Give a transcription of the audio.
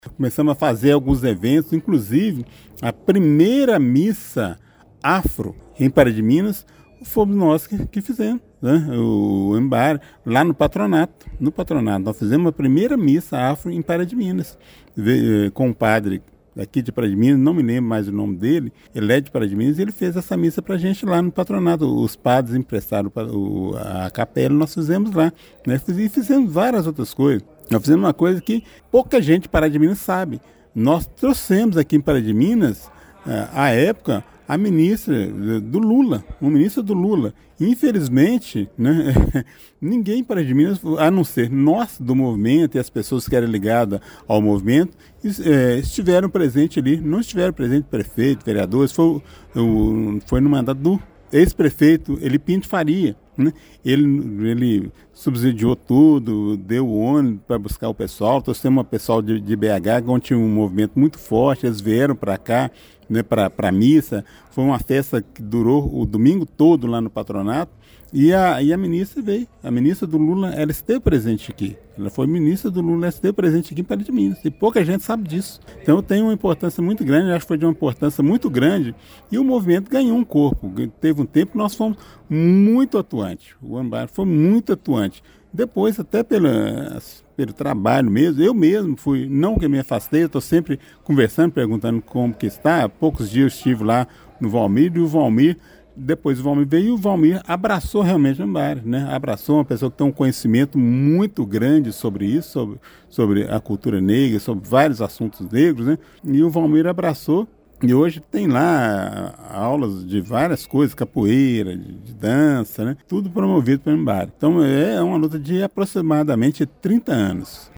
Começamos a fazer alguns eventos, inclusive a primeira missa afro em Pará de Minas fomos nós que fizemos, né? O Embar, lá no patronato. No patronato, nós fizemos a primeira missa afro em Pará de Minas, com um padre aqui de Pará de Minas, não me lembro mais o nome dele, ele é de Pará de Minas, e ele fez essa missa pra gente lá no patronato. Os padres emprestaram a capela, nós fizemos lá, né? E fizemos várias outras coisas. Nós fizemos uma coisa que pouca gente de Pará de Minas sabe. Nós trouxemos aqui em Pará de Minas, à época, a ministra do Lula, o ministro do Lula. Infelizmente, né, ninguém em Pará de Minas, a não ser nós do movimento e as pessoas que eram ligadas ao movimento, estiveram presentes ali. Não estiveram presentes prefeito, vereadores, foi no mandato do ex-prefeito Eli Pinto Faria. Né? Ele subsidiou tudo, deu ônibus para buscar o pessoal. Nós temos um pessoal de BH, onde tinha um movimento muito forte, eles vieram para cá, né, para a missa. Foi uma festa que durou o domingo todo lá no patronato. E a ministra veio, a ministra do Lula, ela esteve presente aqui. Ela foi ministra do Lula, ela esteve presente aqui em Pará de Minas. E pouca gente sabe disso. Então tem uma importância muito grande, eu acho que foi de uma importância muito grande. E o movimento ganhou um corpo. Teve um tempo que nós fomos muito atuantes. O Ambar foi muito atuante. Depois, até pelo trabalho mesmo, eu mesmo fui, não que me afastei, eu estou sempre conversando, perguntando como que está. Há poucos dias eu estive lá no Valmir, e o Valmir, depois o Valmir veio e o Valmir abraçou realmente o Ambar, né? Abraçou uma pessoa que tem um conhecimento muito grande sobre isso, sobre a cultura negra, sobre vários assuntos negros, né? E o Valmir abraçou. E hoje tem lá aulas de várias coisas, capoeira, de dança, né? Tudo promovido pelo Embara. Então é uma luta de aproximadamente 30 anos.